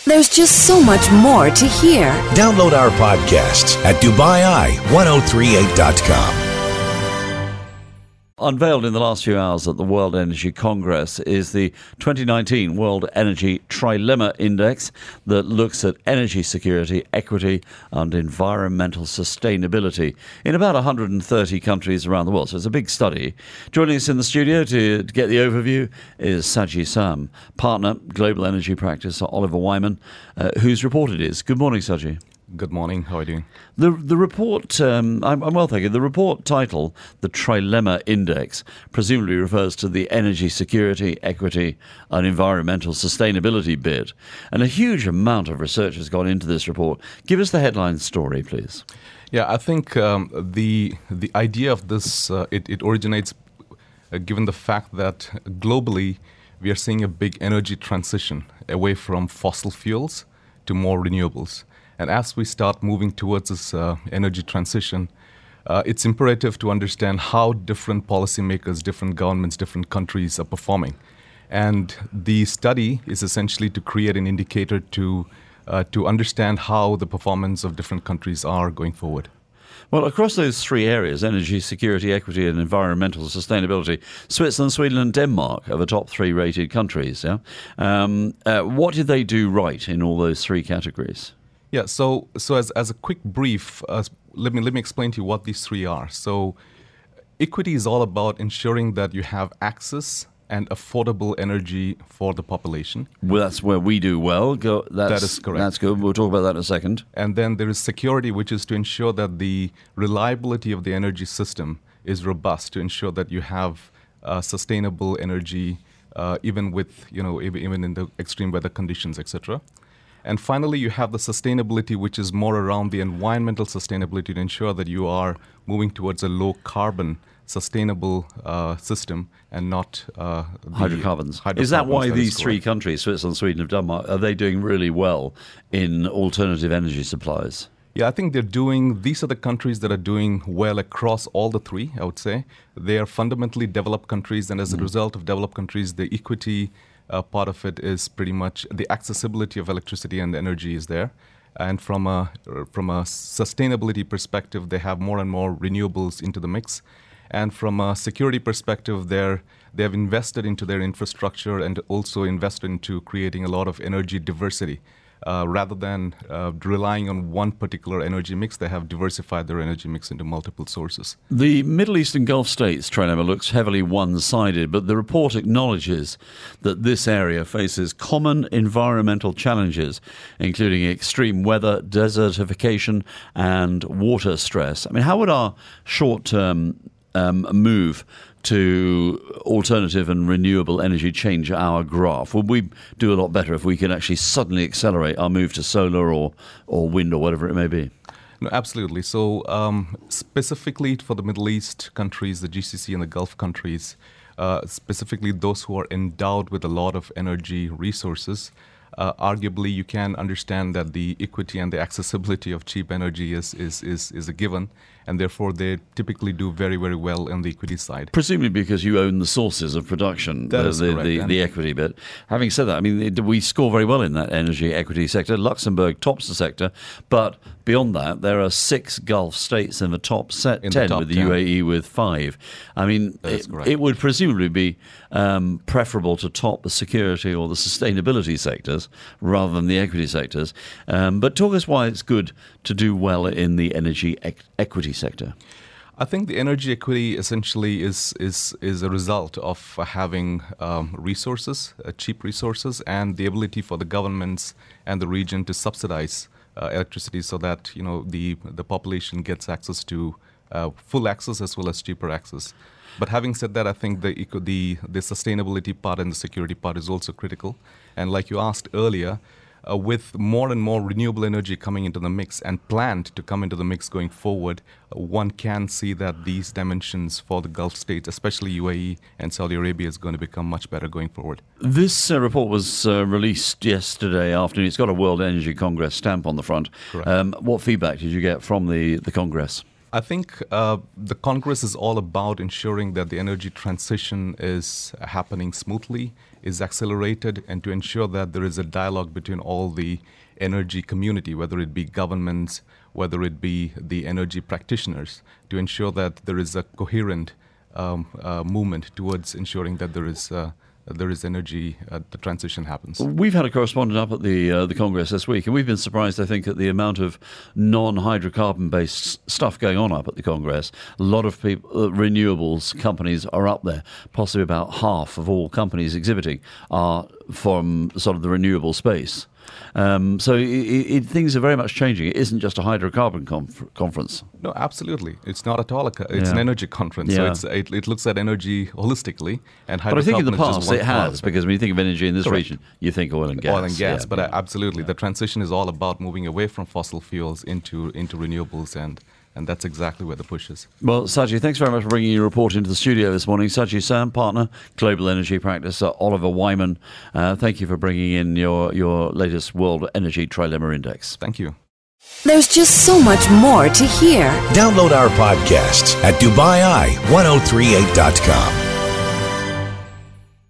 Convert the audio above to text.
There's just so much more to hear. Download our podcasts at DubaiI1038.com. Unveiled in the last few hours at the World Energy Congress is the 2019 World Energy Trilemma Index that looks at energy security, equity and environmental sustainability in about 130 countries around the world. So it's a big study. Joining us in the studio to get the overview is Saji Sam, partner, Global Energy Practice at Oliver Wyman, whose report it is. Good morning, Saji. Good morning. How are you doing? The report, I'm well, thank you. The report title, the Trilemma Index, presumably refers to the energy security, equity and environmental sustainability bit. And a huge amount of research has gone into this report. Give us the headline story, please. Yeah, I think the idea of this, it originates given the fact that globally we are seeing a big energy transition away from fossil fuels to more renewables. And as we start moving towards this energy transition, it's imperative to understand how different policymakers, different governments, different countries are performing. And the study is essentially to create an indicator to understand how the performance of different countries are going forward. Well, across those three areas, energy security, equity and environmental sustainability, Switzerland, Sweden and Denmark are the top three rated countries. Yeah? What did they do right in all those three categories? Yeah, so as a quick brief, let me explain to you what these three are. So equity is all about ensuring that you have access and affordable energy for the population. Well, that's where we do well. That is correct. That's good. We'll talk about that in a second. And then there is security, which is to ensure that the reliability of the energy system is robust, to ensure that you have sustainable energy, even with, even in the extreme weather conditions, etc. And finally, you have the sustainability, which is more around the environmental sustainability to ensure that you are moving towards a low-carbon, sustainable system and not hydrocarbons. Is that why these three countries, Switzerland, Sweden and Denmark, are they doing really well in alternative energy supplies? Yeah, I think these are the countries that are doing well across all the three, I would say. They are fundamentally developed countries, and as a result of developed countries, the equity part of it is pretty much the accessibility of electricity and energy is there. And from a sustainability perspective, they have more and more renewables into the mix. And from a security perspective, they have invested into their infrastructure and also invested into creating a lot of energy diversity. Rather than relying on one particular energy mix, they have diversified their energy mix into multiple sources. The Middle East and Gulf states trilemma looks heavily one-sided, but the report acknowledges that this area faces common environmental challenges, including extreme weather, desertification and water stress. I mean, how would our short-term move to alternative and renewable energy change our graph? Would we do a lot better if we could actually suddenly accelerate our move to solar or wind or whatever it may be? No, absolutely. So specifically for the Middle East countries, the GCC and the Gulf countries, specifically those who are endowed with a lot of energy resources, arguably you can understand that the equity and the accessibility of cheap energy is a given, and therefore they typically do very, very well on the equity side. Presumably because you own the sources of production, that is correct, the equity bit. Having said that, I mean, we score very well in that energy equity sector. Luxembourg tops the sector, but beyond that, there are 6 Gulf states in the top 10, with the UAE with 5. I mean, it would presumably be preferable to top the security or the sustainability sectors rather than the equity sectors. But talk us why it's good to do well in the energy equity sector. I think the energy equity essentially is a result of having resources, cheap resources, and the ability for the governments and the region to subsidize electricity so that the population gets access to full access as well as cheaper access. But having said that, I think the sustainability part and the security part is also critical. And like you asked earlier, with more and more renewable energy coming into the mix and planned to come into the mix going forward, one can see that these dimensions for the Gulf states, especially UAE and Saudi Arabia, is going to become much better going forward. This report was released yesterday afternoon. It's got a World Energy Congress stamp on the front. What feedback did you get from the Congress? I think the Congress is all about ensuring that the energy transition is happening smoothly is accelerated, and to ensure that there is a dialogue between all the energy community, whether it be governments, whether it be the energy practitioners, to ensure that there is a coherent movement towards ensuring that there is energy, the transition happens. We've had a correspondent up at the Congress this week, and we've been surprised, I think, at the amount of non-hydrocarbon-based stuff going on up at the Congress. A lot of people, renewables companies are up there. Possibly about half of all companies exhibiting are from sort of the renewable space. So things are very much changing. It isn't just a hydrocarbon conference. No, absolutely. It's not at all. It's an energy conference. Yeah. So it looks at energy holistically. And But I think in the hydrocarbon is just past one it part has, of it. because when you think of energy in this Correct. region, you think oil and gas. Oil and gas, Yeah, but yeah. absolutely. The transition is all about moving away from fossil fuels into renewables, and that's exactly where the push is. Well, Saji, thanks very much for bringing your report into the studio this morning. Saji Sam, partner, Global Energy Practice, Oliver Wyman. Thank you for bringing in your latest World Energy Trilemma Index. Thank you. There's just so much more to hear. Download our podcasts at DubaiEye1038.com.